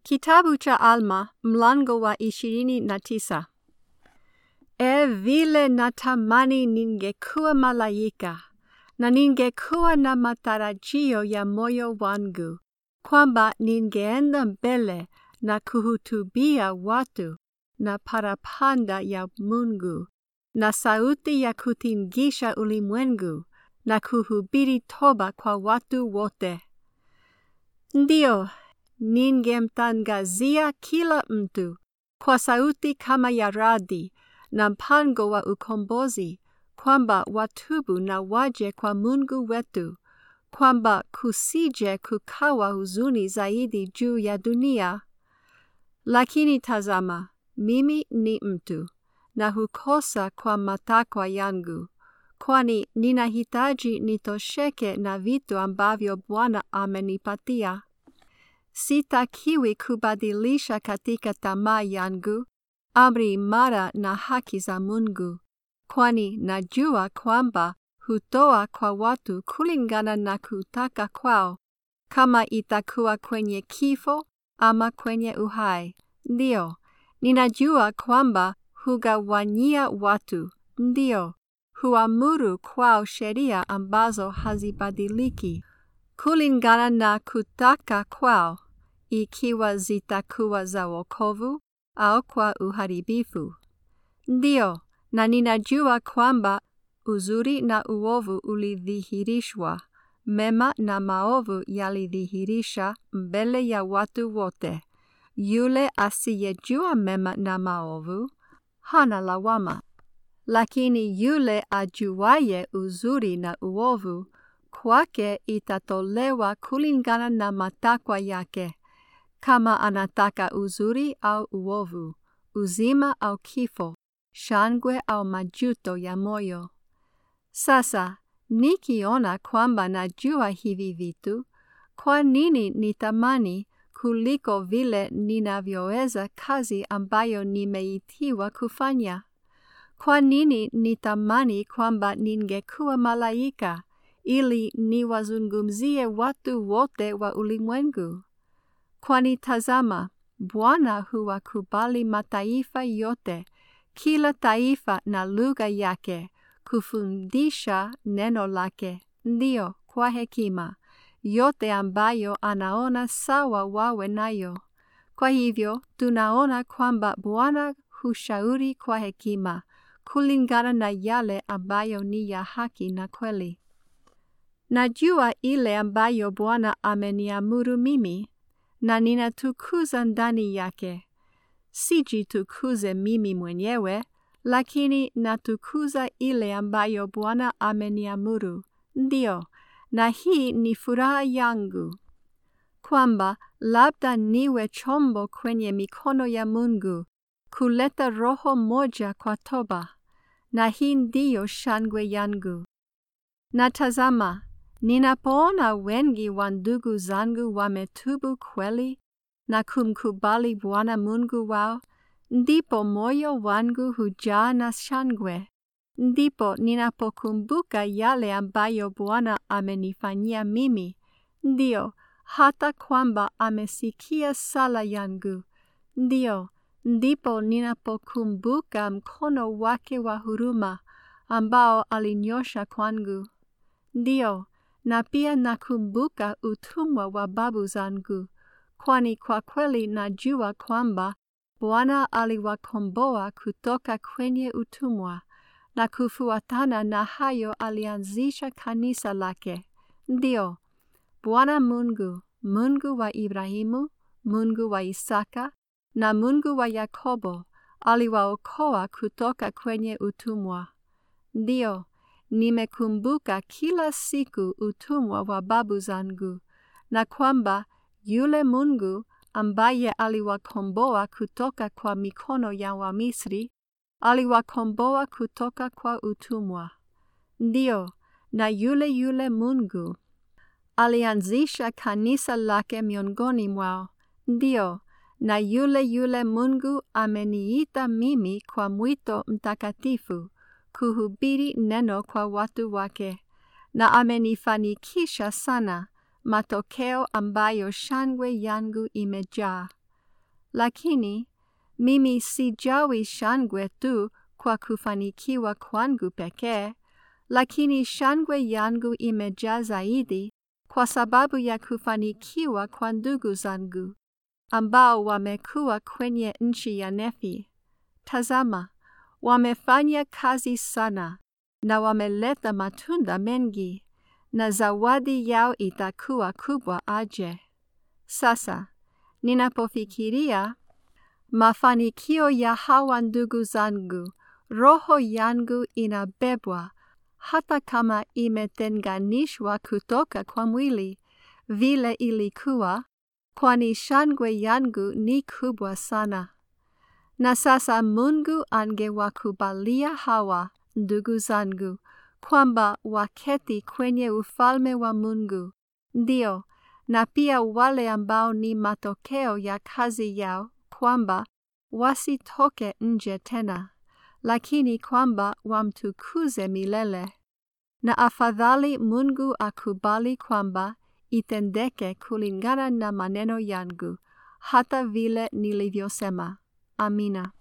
Kitabu cha Alma mlango wa 29. Vile natamani ningekuwa malaika, na ningekuwa na matarajio ya moyo wangu, kwamba ningeenda mbele na kuhutubia watu na parapanda ya Mungu, na sauti ya kutingisha ulimwengu, na kuhubiri toba kwa watu wote. Ndiyo, ningemtangazia kila mtu kwa sauti kama ya radi na mpango wa ukombozi, kwamba watubu na waje kwa Mungu wetu, kwamba kusije kukawa huzuni zaidi juu ya dunia. Lakini tazama, mimi ni mtu, na hukosa kwa matakwa yangu, kwani ninahitaji nitosheke na vitu ambavyo Bwana amenipatia. Sitakiwi kubadilisha katika tamaa yangu amri imara na haki za Mungu, kwani najua kwamba hutoa kwa watu kulingana na kutaka kwao, kama itakuwa kwenye kifo ama kwenye uhai. Ndiyo, ninajua kwamba hugawanyia watu, ndiyo, huamuru kwao sheria ambazo hazibadiliki, kulingana na kutaka kwao, ikiwa zitakuwa za wokovu au kwa uharibifu. Ndiyo, na ninajua kwamba uzuri na uovu ulidhihirishwa, mema na maovu yalidhihirisha mbele ya watu wote. Yule asiyejua mema na maovu hana lawama, lakini yule ajuaye uzuri na uovu, kwake itatolewa kulingana na matakwa yake, kama anataka uzuri au uovu, uzima au kifo, shangwe au majuto ya moyo. Sasa, nikiona kwamba najua hivi vitu, kwa nini nitamani kuliko vile ninavyoweza kazi ambayo nimeitiwa kufanya? Kwa nini nitamani kwamba ningekuwa malaika, ili niwazungumzie watu wote wa ulimwengu? Kwani tazama, Bwana huwakubali mataifa yote, kila taifa na lugha yake, kufundisha neno lake, ndiyo, kwa hekima, yote ambayo anaona sawa wawe nayo. Kwa hivyo, tunaona kwamba Bwana hushauri kwa hekima, kulingana na yale ambayo ni ya haki na kweli. Najua ile ambayo Bwana ameniamuru mimi, na ninatukuza ndani yake. Sijitukuze mimi mwenyewe, lakini natukuza ile ambayo Bwana ameniamuru. Ndiyo, na hii ni furaha yangu, kwamba labda niwe chombo kwenye mikono ya Mungu, kuleta roho moja kwa toba, na hii ndiyo shangwe yangu. Na tazama, ninapoona wengi wa ndugu zangu wametubu kweli na kumkubali Bwana Mungu wao, ndipo moyo wangu hujaa na shangwe. Ndipo ninapokumbuka yale ambayo Bwana amenifanyia mimi, ndiyo, hata kwamba amesikia sala yangu. Ndiyo, ndipo ninapokumbuka mkono wake wa huruma ambao alinyosha kwangu. Ndiyo, na pia nakumbuka utumwa wa babu zangu, kwani kwa kweli najua kwamba Bwana aliwakomboa kutoka kwenye utumwa, na kufuatana na hayo alianzisha kanisa lake. Ndiyo, Bwana Mungu, Mungu wa Ibrahimu, Mungu wa Isaka, na Mungu wa Yakobo, aliwaokoa kutoka kwenye utumwa. Ndiyo, nimekumbuka kila siku utumwa wa babu zangu, na kwamba yule Mungu ambaye aliwakomboa kutoka kwa mikono ya Wamisri, aliwakomboa kutoka kwa utumwa. Ndiyo, na yule Mungu alianzisha kanisa lake miongoni mwao. Ndiyo, na yule Mungu ameniita mimi kwa mwito mtakatifu, kuhubiri neno kwa watu wake, na amenifanikisha sana, matokeo ambayo shangwe yangu imejaa. Lakini, mimi sijawi shangwe tu kwa kufanikiwa kwangu pekee, lakini shangwe yangu imejaa zaidi kwa sababu ya kufanikiwa kwa ndugu zangu, ambao wamekuwa kwenye nchi ya Nefi. Tazama, wamefanya kazi sana na wameleta matunda mengi, na zawadi yao itakuwa kubwa aje. Sasa, ninapofikiria mafanikio ya hawa ndugu zangu, roho yangu inabebwa hata kama imetenganishwa kutoka kwa mwili vile ilikuwa, kwani shangwe yangu ni kubwa sana. Na sasa Mungu angewakubalia hawa ndugu zangu kwamba waketi kwenye ufalme wa Mungu, ndio, na pia wale ambao ni matokeo ya kazi yao, kwamba wasitoke nje tena, lakini kwamba wamtukuze milele. Na afadhali Mungu akubali kwamba itendeke kulingana na maneno yangu, hata vile nilivyosema. Amina.